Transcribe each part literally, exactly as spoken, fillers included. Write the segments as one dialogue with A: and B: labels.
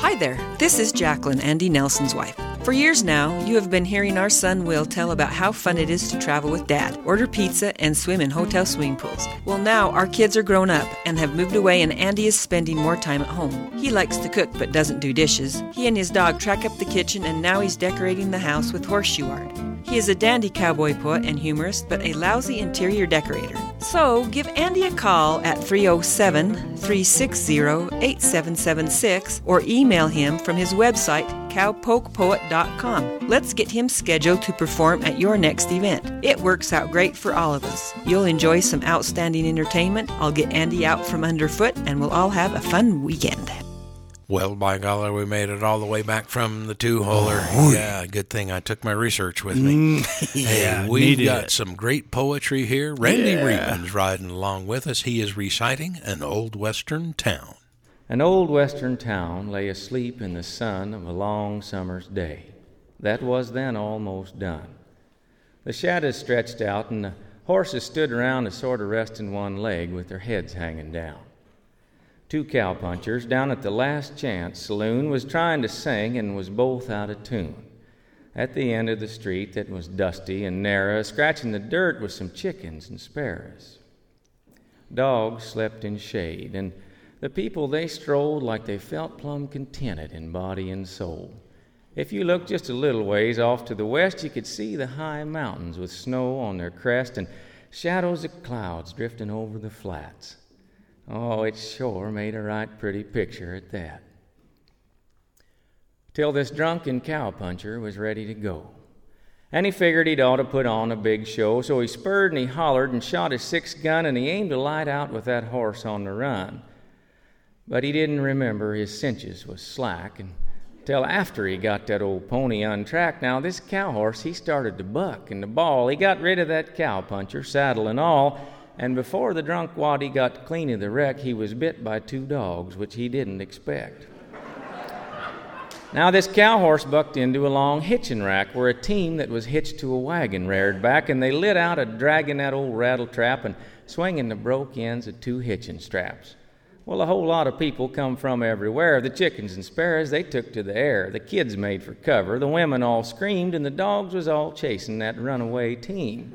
A: Hi there, this is Jacqueline, Andy Nelson's wife. For years now, you have been hearing our son Will tell about how fun it is to travel with Dad, order pizza, and swim in hotel swimming pools. Well, now our kids are grown up and have moved away, and Andy is spending more time at home. He likes to cook but doesn't do dishes. He and his dog track up the kitchen, and now he's decorating the house with horseshoe art. He is a dandy cowboy poet and humorist, but a lousy interior decorator. So give Andy a call at three oh seven, three six zero, eight seven seven six or email him from his website, cowpoke poet dot com. Let's get him scheduled to perform at your next event. It works out great for all of us. You'll enjoy some outstanding entertainment. I'll get Andy out from underfoot, and we'll all have a fun weekend.
B: Well, by golly, we made it all the way back from the two-holer. Oh, yeah, good thing I took my research with me. Mm, yeah, hey, we've got it. Some great poetry here. Randy yeah. Reedman's riding along with us. He is reciting An Old Western Town.
C: An old western town lay asleep in the sun of a long summer's day. That was then almost done. The shadows stretched out, and the horses stood around a sort of resting one leg with their heads hanging down. Two cowpunchers down at the Last Chance saloon was trying to sing and was both out of tune. At the end of the street that was dusty and narrow, scratching the dirt with some chickens and sparrows. Dogs slept in shade, and the people, they strolled like they felt plumb contented in body and soul. If you looked just a little ways off to the west, you could see the high mountains with snow on their crest and shadows of clouds drifting over the flats. Oh, it sure made a right pretty picture at that. Till this drunken cowpuncher was ready to go. And he figured he'd ought to put on a big show, so he spurred and he hollered and shot his six gun, and he aimed to light out with that horse on the run. But he didn't remember his cinches was slack, and till after he got that old pony untracked. Now, this cow horse, he started to buck and to bawl. He got rid of that cowpuncher, saddle and all, and before the drunk waddy got clean of the wreck, he was bit by two dogs, which he didn't expect. Now, this cow horse bucked into a long hitching rack where a team that was hitched to a wagon reared back, and they lit out a dragging that old rattle trap and swinging the broke ends of two hitching straps. Well, a whole lot of people come from everywhere. The chickens and sparrows, they took to the air. The kids made for cover. The women all screamed, and the dogs was all chasing that runaway team.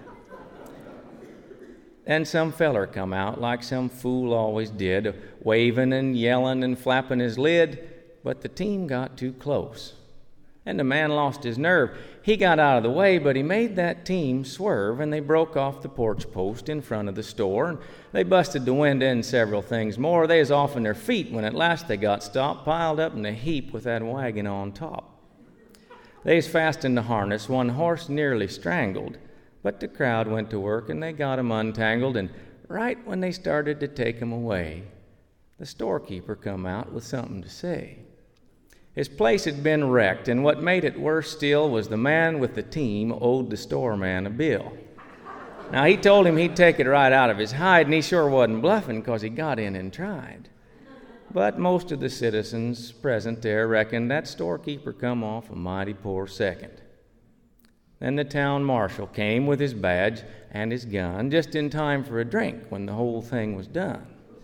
C: Then some feller come out like some fool always did, waving and yelling and flapping his lid, but the team got too close. And the man lost his nerve. He got out of the way, but he made that team swerve, and they broke off the porch post in front of the store, and they busted the window and several things more. They was off on their feet when at last they got stopped, piled up in a heap with that wagon on top. They was fast in the harness, one horse nearly strangled, but the crowd went to work, and they got him untangled, and right when they started to take him away, the storekeeper come out with something to say. His place had been wrecked, and what made it worse still was the man with the team owed the storeman a bill. Now, he told him he'd take it right out of his hide, and he sure wasn't bluffing, because he got in and tried. But most of the citizens present there reckoned that storekeeper come off a mighty poor second. Then the town marshal came with his badge and his gun, just in time for a drink when the whole thing was done.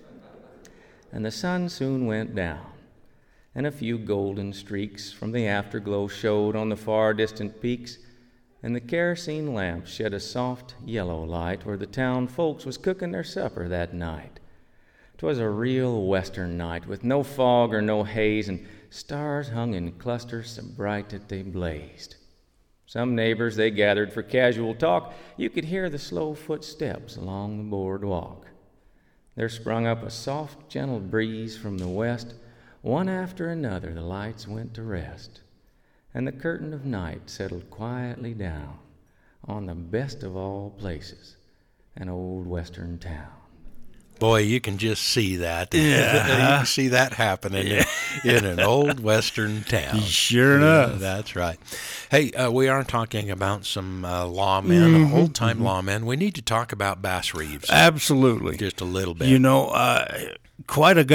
C: And the sun soon went down, and a few golden streaks from the afterglow showed on the far distant peaks, and the kerosene lamps shed a soft yellow light where the town folks was cooking their supper that night. 'Twas a real western night with no fog or no haze, and stars hung in clusters so bright that they blazed. Some neighbors, they gathered for casual talk. You could hear the slow footsteps along the boardwalk. There sprung up a soft, gentle breeze from the west. One after another the lights went to rest, and the curtain of night settled quietly down on the best of all places, an old western town.
B: Boy, you can just see that.
D: Yeah.
B: You can see that happening yeah. in, in an old western town.
D: Sure enough.
B: Yeah, that's right. Hey, uh, we are talking about some uh, lawmen, mm-hmm. old-time mm-hmm. lawmen. We need to talk about Bass Reeves.
D: Absolutely.
B: Just a little bit.
D: You know, uh, quite a guy.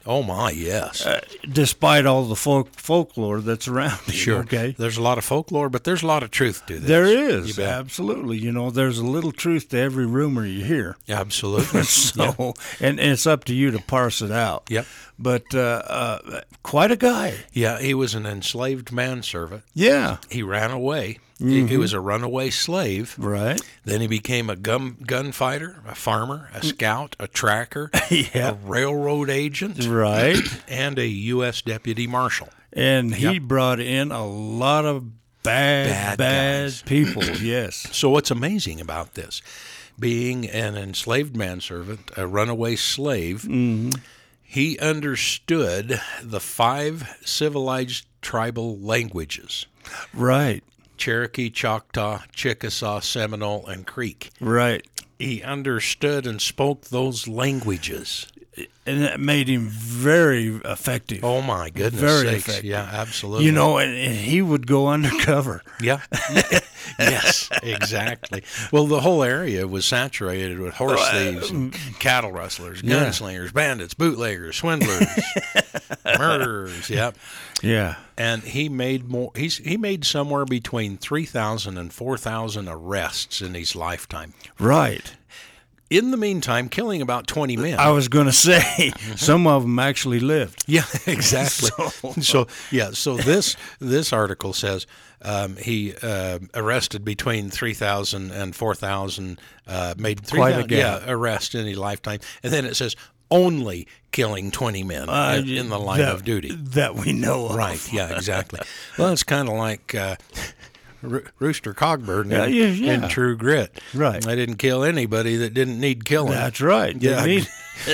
B: Oh, my, yes.
D: Uh, despite all the folk folklore that's around it.
B: Sure.
D: Okay.
B: There's a lot of folklore, but there's a lot of truth to this.
D: There is.
B: You bet.
D: Absolutely. You know, there's a little truth to every rumor you hear.
B: Absolutely.
D: so,
B: yeah.
D: and, and it's up to you to parse it out.
B: Yep.
D: But uh, uh, quite a guy.
B: Yeah, he was an enslaved manservant.
D: Yeah.
B: He ran away.
D: Mm-hmm.
B: He, he was a runaway slave.
D: Right.
B: Then he became a gun gunfighter, a farmer, a scout, a tracker,
D: yeah.
B: a railroad agent,
D: right,
B: and a U S deputy marshal.
D: And he
B: yep.
D: brought in a lot of bad,
B: bad,
D: bad people. Yes.
B: So what's amazing about this, being an enslaved manservant, a runaway slave,
D: mm-hmm.
B: he understood the five civilized tribal languages.
D: Right.
B: Cherokee, Choctaw, Chickasaw, Seminole, and Creek.
D: Right.
B: He understood and spoke those languages.
D: And that made him very effective.
B: Oh, my goodness
D: very
B: sakes.
D: Effective.
B: Yeah, absolutely.
D: You know, and, and he would go undercover.
B: Yeah. Yes, exactly. Well, the whole area was saturated with horse thieves, and cattle rustlers, gunslingers, yeah. bandits, bootleggers, swindlers, murderers. Yep.
D: Yeah.
B: And he made more. He's he made somewhere between three thousand and four thousand arrests in his lifetime.
D: Right.
B: In the meantime, killing about twenty men.
D: I was going to say, mm-hmm. some of them actually lived.
B: Yeah, exactly.
D: so,
B: so yeah, so this this article says um, he uh, arrested between three thousand and four thousand, uh, made three thousand yeah, arrests in his lifetime. And then it says only killing twenty men uh, in, in the line
D: that,
B: of duty.
D: That we know of.
B: Right, yeah, exactly. Well, it's kind of like... Uh, Rooster Cogburn
D: yeah,
B: in,
D: yeah, yeah.
B: in True Grit.
D: Right.
B: I didn't kill anybody that didn't need killing.
D: That's right.
B: Yeah.
D: Need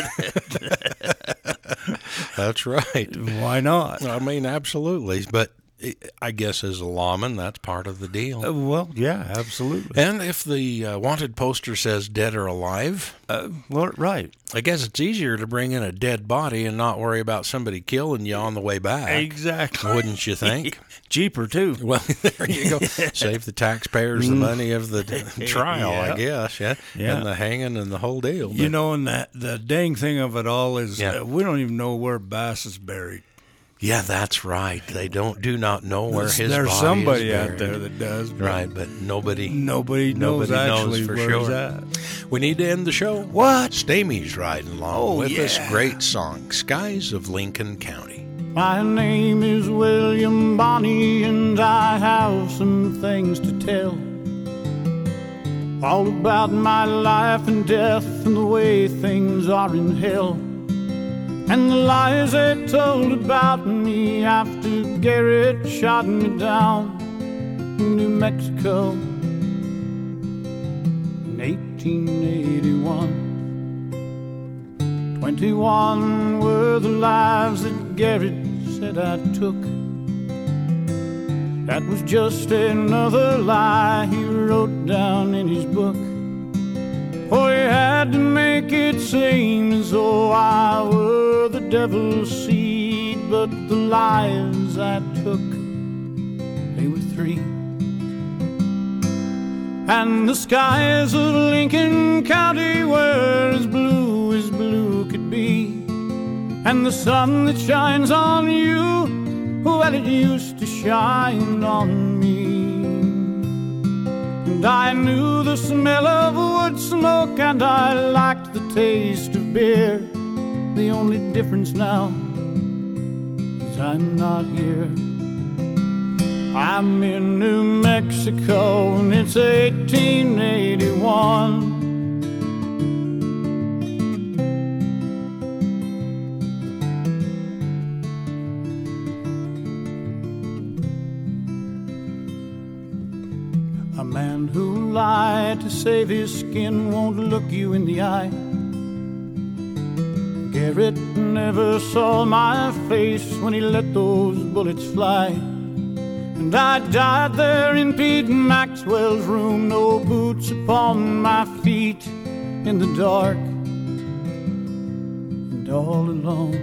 B: That's right.
D: Why not?
B: I mean, absolutely. But I guess as a lawman, that's part of the deal.
D: Uh, well, yeah, absolutely.
B: And if the uh, wanted poster says dead or alive,
D: uh, well, right.
B: I guess it's easier to bring in a dead body and not worry about somebody killing you on the way back.
D: Exactly.
B: Wouldn't you think?
D: Cheaper, too.
B: Well, there you go. Save the taxpayers the money of the trial, yeah. I guess, yeah? yeah, and the hanging and the whole deal. But,
D: you know, and the, the dang thing of it all is
B: yeah.
D: uh, we don't even know where Bass is buried.
B: Yeah, that's right. They don't do not know where his
D: There's
B: body
D: somebody
B: is buried.
D: out there that does. But
B: right, but nobody
D: nobody knows
B: nobody
D: actually
B: knows for
D: where
B: sure.
D: he's at.
B: We need to end the show.
D: What?
B: Stamey's riding along
D: oh,
B: with
D: yeah.
B: this great song, Skies of Lincoln County.
E: My name is William Bonney, and I have some things to tell. All about my life and death and the way things are in hell. And the lies they told about me after Garrett shot me down in New Mexico in eighteen eighty-one. Twenty-one were the lives that Garrett said I took. That was just another lie he wrote down in his book. Oh, he had to make it seem as though I were the devil's seed, but the lives I took, they were three. And the skies of Lincoln County were as blue as blue could be, and the sun that shines on you, well, it used to shine on me. And I knew the smell of wood smoke, and I liked the taste of beer. The only difference now is I'm not here. I'm in New Mexico, and it's eighteen eighty-one. A man who lied to save his skin won't look you in the eye. Garrett never saw my face when he let those bullets fly. And I died there in Pete Maxwell's room, no boots upon my feet, in the dark and all alone.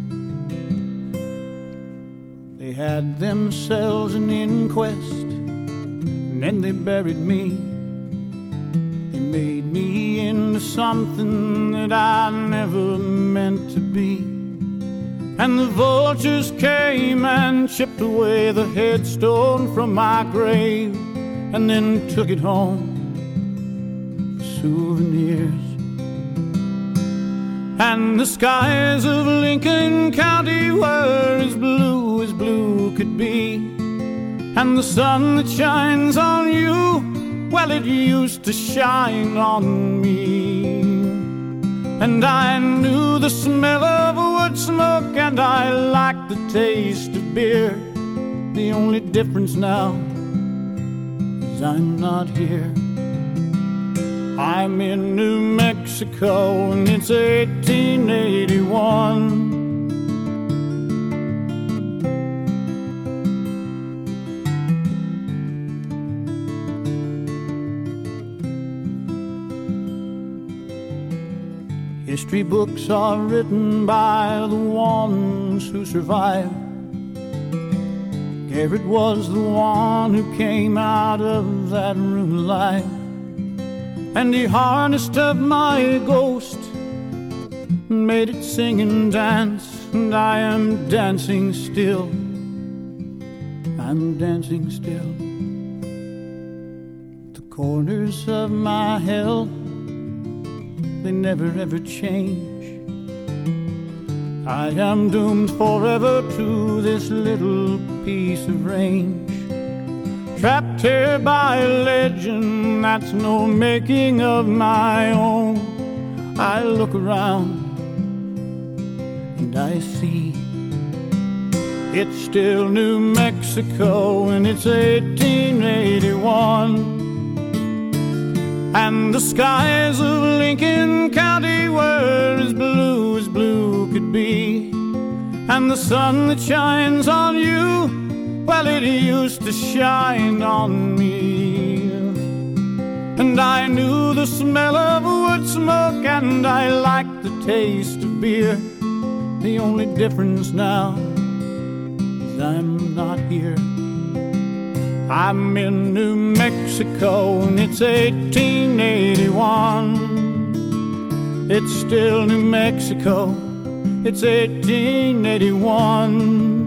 E: They had themselves an inquest, and then they buried me. They made me into something that I never meant to be. And the vultures came and chipped away the headstone from my grave, and then took it home for souvenirs. And the skies of Lincoln County were as blue as blue could be. And the sun that shines on you, well, it used to shine on me. And I knew the smell of wood smoke, and I liked the taste of beer. The only difference now is I'm not here. I'm in New Mexico, and it's eighteen eighty-one. History books are written by the ones who survived. Garrett was the one who came out of that room alive. And he harnessed up my ghost, made it sing and dance, and I am dancing still. I'm dancing still. The corners of my hell, they never ever change. I am doomed forever to this little piece of range. Trapped here by a legend that's no making of my own. I look around and I see it's still New Mexico, and it's eighteen eighty-one. And the skies of Lincoln County were as blue as blue could be. And the sun that shines on you, well, it used to shine on me. And I knew the smell of wood smoke, and I liked the taste of beer. The only difference now is I'm not here. I'm in New Mexico, and it's eighteen eighty-one. It's still New Mexico, it's eighteen eighty-one.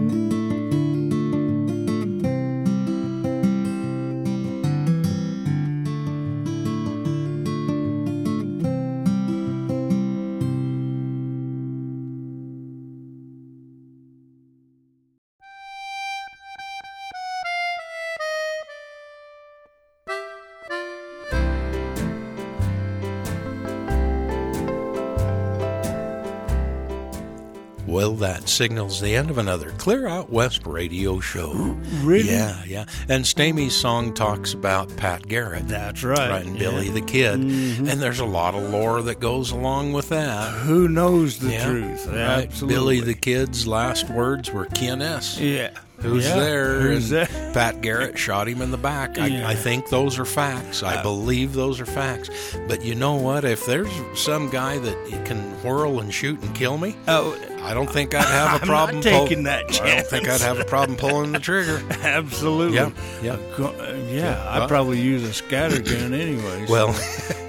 B: Well, that signals the end of another Clear Out West radio show.
D: Really?
B: Yeah, yeah. And Stamey's song talks about Pat Garrett.
D: That's right.
B: Right, and Billy
D: yeah.
B: the Kid.
D: Mm-hmm.
B: And there's a lot of lore that goes along with that.
D: Who knows the
B: yeah.
D: truth?
B: Right.
D: Absolutely.
B: Billy the Kid's last words were K N S.
D: Yeah.
B: Who's
D: yeah.
B: there?
D: Who's
B: and
D: there?
B: Pat Garrett shot him in the back. I,
D: Yeah.
B: I think those are facts. I
D: Uh,
B: believe those are facts. But you know what? If there's some guy that can whirl and shoot and kill me,
D: Oh,
B: I don't think I'd have a
D: I'm
B: problem
D: not taking
B: pull-
D: that chance.
B: I don't think I'd have a problem pulling the trigger.
D: absolutely.
B: Yeah, yeah.
D: Go- uh, yeah, I'd probably use a scatter gun anyway. so-
B: Well,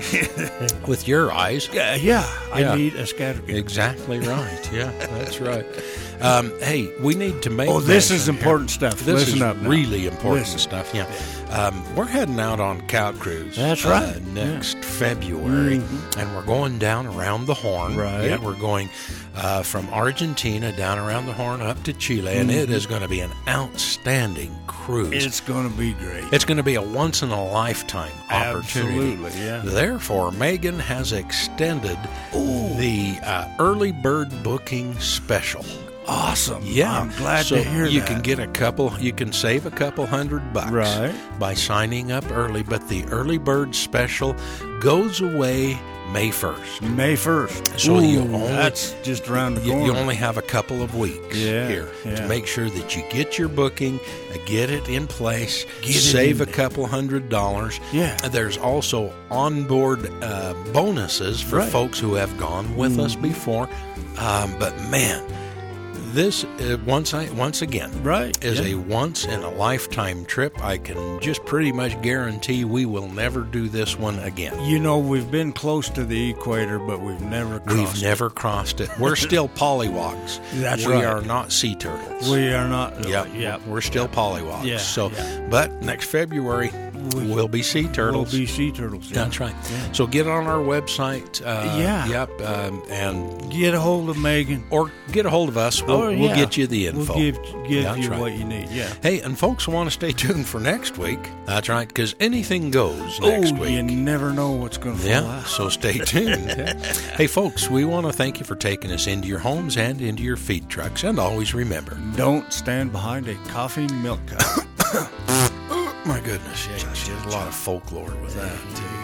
B: with your eyes.
D: yeah, yeah, I
B: Yeah.
D: need a scatter gun.
B: Exactly right. Yeah, that's right. Um, hey, we need to make
D: Oh, this
B: mention
D: is
B: here.
D: important stuff.
B: This
D: Listen
B: is
D: up now.
B: really important
D: Listen.
B: stuff. Yeah. Um, we're heading out on Cow Cruise.
D: That's
B: uh,
D: right.
B: next February,
D: Mhm.
B: and we're going down around the Horn.
D: Right.
B: Yeah, we're going uh, from Argentina down around the Horn up to Chile, and it is going to be an outstanding cruise.
D: It's going to be great.
B: It's going to be a once in a lifetime opportunity.
D: Absolutely, yeah.
B: Therefore, Megan has extended the uh, early bird booking special.
D: Awesome.
B: Yeah,
D: I'm glad
B: so
D: to hear
B: you
D: that.
B: can get a couple. You can save a couple hundred bucks
D: Right.
B: by signing up early. But the early bird special goes away May first.
D: May first.
B: So
D: Ooh,
B: you only-
D: that's just around the
B: You,
D: corner.
B: you only have a couple of weeks
D: Yeah,
B: here to
D: yeah.
B: make sure that you get your booking, uh, get it in place,
D: Get it
B: save
D: in
B: a couple hundred dollars.
D: Yeah.
B: There's also onboard uh, bonuses for
D: Right.
B: folks who have gone with us before. Um, but man, this uh, once I once again
D: Right,
B: is
D: yeah.
B: a once in a lifetime trip. I can just pretty much guarantee we will never do this one again.
D: You know, we've been close to the equator, but we've never crossed
B: We've
D: it.
B: never crossed it. We're still pollywogs.
D: That's
B: we
D: right.
B: are not sea turtles.
D: We are not.
B: Yep.
D: Yep.
B: We're still pollywogs.
D: Yeah,
B: So,
D: yeah.
B: but next February
D: We-
B: we'll be sea turtles.
D: We'll be sea turtles. Yeah.
B: That's right.
D: Yeah.
B: So get on our website. Uh,
D: Yeah.
B: Yep. Um, and
D: Get a hold of Megan.
B: or get a hold of us. We'll,
D: Oh,
B: we'll
D: yeah.
B: get you the info.
D: We'll give, give
B: That's
D: you
B: right.
D: what you need. Yeah.
B: Hey, and folks want to stay tuned for next week. That's right, because anything goes next
D: oh,
B: week.
D: you never know what's going to fall
B: Yeah,
D: out.
B: so stay tuned. Hey, folks, we want to thank you for taking us into your homes and into your feed trucks. And always remember,
D: Don't stand behind a coffee milk cup.
B: my goodness, yeah, there's a lot of folklore with that, too.